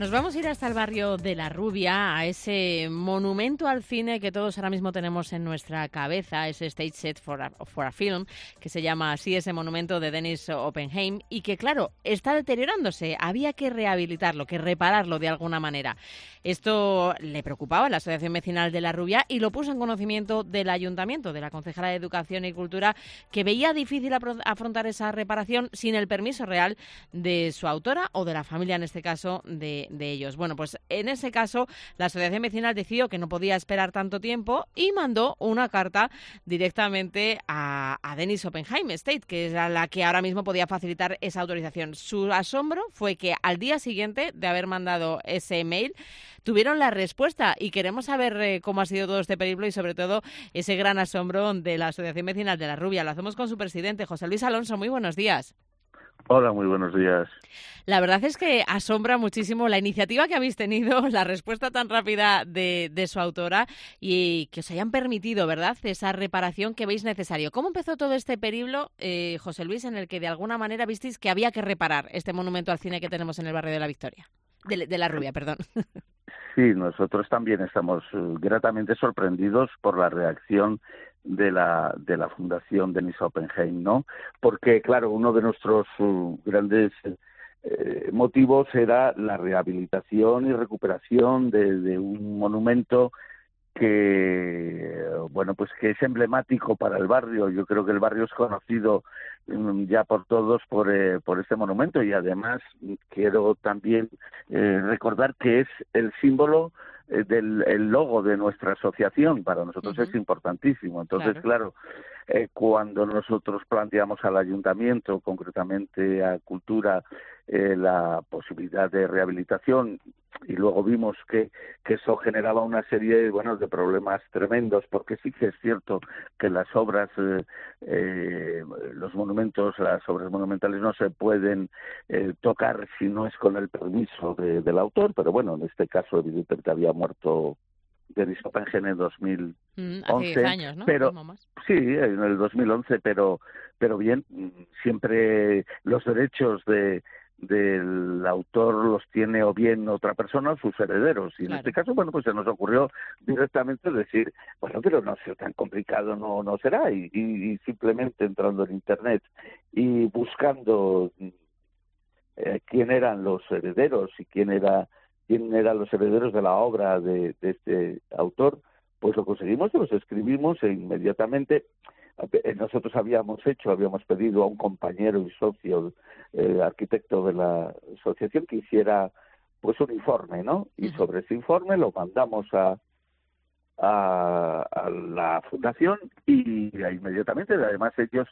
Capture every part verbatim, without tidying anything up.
Nos vamos a ir hasta el barrio de La Rubia, a ese monumento al cine que todos ahora mismo tenemos en nuestra cabeza, ese stage set for a, for a film, que se llama así, ese monumento de Dennis Oppenheim, y que, claro, está deteriorándose. Había que rehabilitarlo, que repararlo de alguna manera. Esto le preocupaba a la Asociación Vecinal de La Rubia y lo puso en conocimiento del Ayuntamiento, de la concejala de Educación y Cultura, que veía difícil afrontar esa reparación sin el permiso real de su autora o de la familia, en este caso, de de ellos. Bueno, pues en ese caso la Asociación Vecinal decidió que no podía esperar tanto tiempo y mandó una carta directamente a, a Dennis Oppenheim Estate, que es la que ahora mismo podía facilitar esa autorización. Su asombro fue que al día siguiente de haber mandado ese mail tuvieron la respuesta, y queremos saber eh, cómo ha sido todo este periplo y sobre todo ese gran asombro de la Asociación Vecinal de La Rubia. Lo hacemos con su presidente, José Luis Alonso. Muy buenos días. Hola, muy buenos días. La verdad es que asombra muchísimo la iniciativa que habéis tenido, la respuesta tan rápida de, de su autora y que os hayan permitido, ¿verdad?, esa reparación que veis necesario. ¿Cómo empezó todo este periplo, eh, José Luis, en el que de alguna manera visteis que había que reparar este monumento al cine que tenemos en el barrio de La Victoria? De, de La Rubia, perdón. Sí, nosotros también estamos uh, gratamente sorprendidos por la reacción de la de la Fundación Dennis Oppenheim, ¿no? Porque, claro, uno de nuestros uh, grandes eh, motivos era la rehabilitación y recuperación de, de un monumento que, bueno, pues que es emblemático para el barrio. Yo creo que el barrio es conocido um, ya por todos por eh, por este monumento, y además quiero también eh, recordar que es el símbolo eh, del el logo de nuestra asociación. Para nosotros uh-huh. es importantísimo. Entonces, claro, claro eh, cuando nosotros planteamos al ayuntamiento, concretamente a Cultura, eh, la posibilidad de rehabilitación, y luego vimos que, que eso generaba una serie bueno, de problemas tremendos, porque sí que es cierto que las obras, eh, eh, los monumentos, las obras monumentales no se pueden eh, tocar si no es con el permiso de, del autor, pero bueno, en este caso evidentemente había muerto Dennis Oppenheim en dos mil once. Mm, hace diez años, ¿no? Pero, sí, en el dos mil once, pero, pero bien, siempre los derechos de del autor los tiene o bien otra persona o sus herederos, y claro, en este caso, bueno, pues se nos ocurrió directamente decir, bueno, pero no sea tan complicado, no no será, y, y, y simplemente entrando en internet y buscando eh, quién eran los herederos y quién era quién eran los herederos de la obra de, de este autor, pues lo conseguimos, los escribimos e inmediatamente. Nosotros habíamos hecho, habíamos pedido a un compañero y socio, eh, arquitecto de la asociación, que hiciera pues un informe, ¿no? Y uh-huh. sobre ese informe lo mandamos a, a, a la fundación, y inmediatamente, además ellos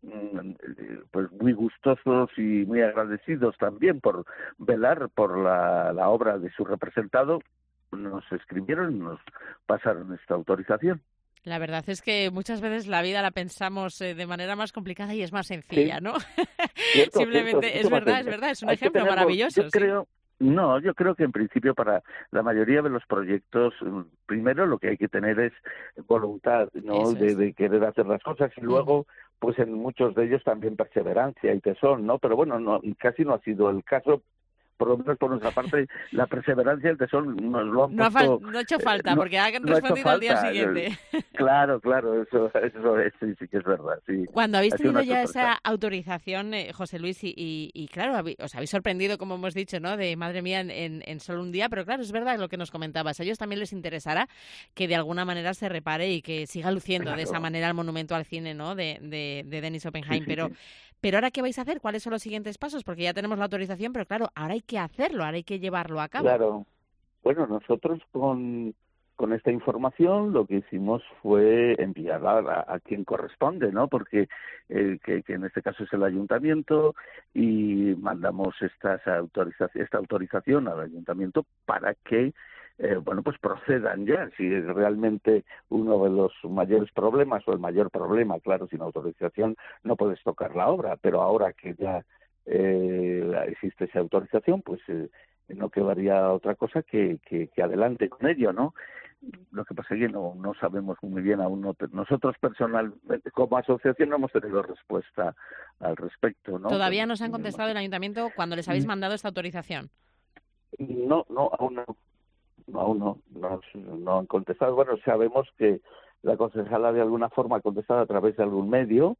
pues muy gustosos y muy agradecidos también por velar por la, la obra de su representado, nos escribieron y nos pasaron esta autorización. La verdad es que muchas veces la vida la pensamos eh, de manera más complicada y es más sencilla, sí. ¿no? Cierto, Simplemente, cierto, es verdad, es verdad, es un Hay ejemplo tenerlo, maravilloso. Yo sí. creo, no, yo creo que en principio para la mayoría de los proyectos, primero lo que hay que tener es voluntad, ¿no? De, es. de querer hacer las cosas, y luego, uh-huh. pues en muchos de ellos también perseverancia y tesón, ¿no? Pero bueno, no, casi no ha sido el caso. Por lo menos por nuestra parte, la perseverancia y el tesón nos lo han no puesto... Ha fal- no ha hecho falta, eh, no, porque han no respondido al día siguiente. Claro, claro, eso, eso es, sí, sí que es verdad. Sí. Cuando habéis tenido ya esa autorización, eh, José Luis, y, y, y claro, habéis, os habéis sorprendido, como hemos dicho, ¿no? De madre mía, en, en, en solo un día, pero claro, es verdad lo que nos comentabas. A ellos también les interesará que de alguna manera se repare y que siga luciendo claro. de esa manera el monumento al cine, ¿no? De, de, de Dennis Oppenheim, sí, sí, pero... Sí. Pero ahora, ¿qué vais a hacer? ¿Cuáles son los siguientes pasos? Porque ya tenemos la autorización, pero claro, ahora hay que hacerlo, ahora hay que llevarlo a cabo. Claro. Bueno, nosotros con, con esta información lo que hicimos fue enviarla a, a quien corresponde, ¿no? Porque eh, que, que en este caso es el ayuntamiento, y mandamos estas autoriza- esta autorización al ayuntamiento para que Eh, bueno, pues procedan ya. Si es realmente uno de los mayores problemas o el mayor problema, claro, sin autorización no puedes tocar la obra, pero ahora que ya eh, existe esa autorización, pues eh, no quedaría otra cosa que, que, que adelante con ello, ¿no? Lo que pasa es que no, no sabemos muy bien aún. No, nosotros personalmente, como asociación, no hemos tenido respuesta al respecto, ¿no? ¿Todavía nos han contestado el ayuntamiento cuando les habéis mandado esta autorización? No, no, aún no, no, aún no, no, no han contestado. Bueno, sabemos que la concejala de alguna forma ha contestado a través de algún medio,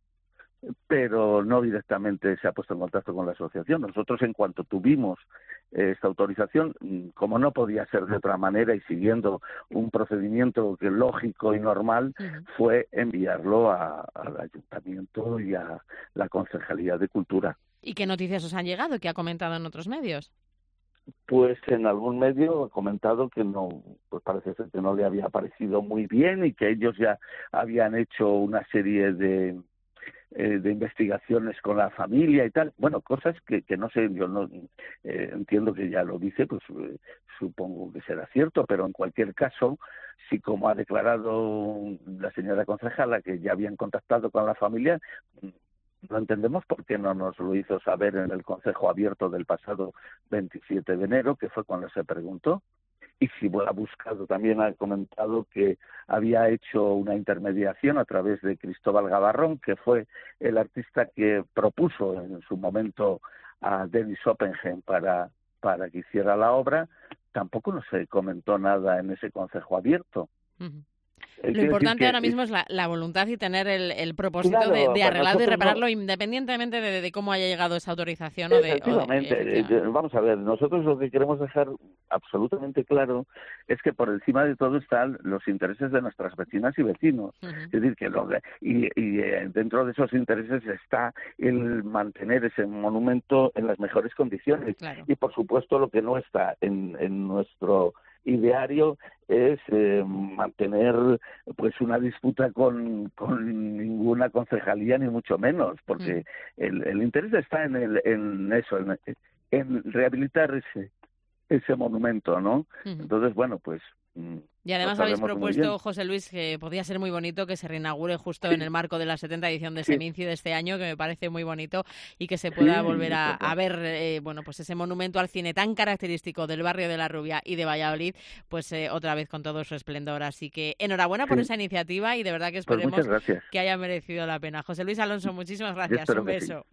pero no directamente se ha puesto en contacto con la asociación. Nosotros, en cuanto tuvimos eh, esta autorización, como no podía ser de otra manera y siguiendo un procedimiento que lógico y normal, Uh-huh. fue enviarlo a- al ayuntamiento y a la Concejalía de Cultura. ¿Y qué noticias os han llegado? ¿Qué ha comentado en otros medios? Pues en algún medio ha comentado que no, pues parece ser que no le había parecido muy bien y que ellos ya habían hecho una serie de eh, de investigaciones con la familia y tal. Bueno, cosas que, que no sé, yo no eh, entiendo que ya lo dice, pues eh, supongo que será cierto, pero en cualquier caso, si como ha declarado la señora concejala que ya habían contactado con la familia, no entendemos por qué no nos lo hizo saber en el Consejo Abierto del pasado veintisiete de enero, que fue cuando se preguntó. Y si ha buscado, también ha comentado que había hecho una intermediación a través de Cristóbal Gavarrón, que fue el artista que propuso en su momento a Dennis Oppenheim para, para que hiciera la obra. Tampoco no se comentó nada en ese Consejo Abierto. Uh-huh. Eh, Lo importante ahora mismo es la, la voluntad y tener el, el propósito claro, de, de arreglarlo y repararlo no, independientemente de, de cómo haya llegado esa autorización o de... efectivamente, O de, efectivamente. Vamos a ver, nosotros lo que queremos dejar absolutamente claro es que por encima de todo están los intereses de nuestras vecinas y vecinos. Uh-huh. Es decir, que lo, y, y eh, dentro de esos intereses está el mantener ese monumento en las mejores condiciones. Claro. Y por supuesto lo que no está en, en nuestro ideario es eh, mantener pues una disputa con, con ninguna concejalía, ni mucho menos, porque mm. el, el interés está en, el, en eso, en, en rehabilitar ese ese monumento, ¿no? Uh-huh. Entonces, bueno, pues... Y además habéis propuesto, José Luis, que podría ser muy bonito que se reinaugure justo sí. en el marco de la setenta edición de sí. Seminci de este año, que me parece muy bonito, y que se pueda sí, volver a, a ver, eh, bueno, pues ese monumento al cine tan característico del barrio de La Rubia y de Valladolid, pues eh, otra vez con todo su esplendor. Así que enhorabuena sí. por esa iniciativa y de verdad que esperemos pues que haya merecido la pena. José Luis Alonso, muchísimas gracias. Un beso.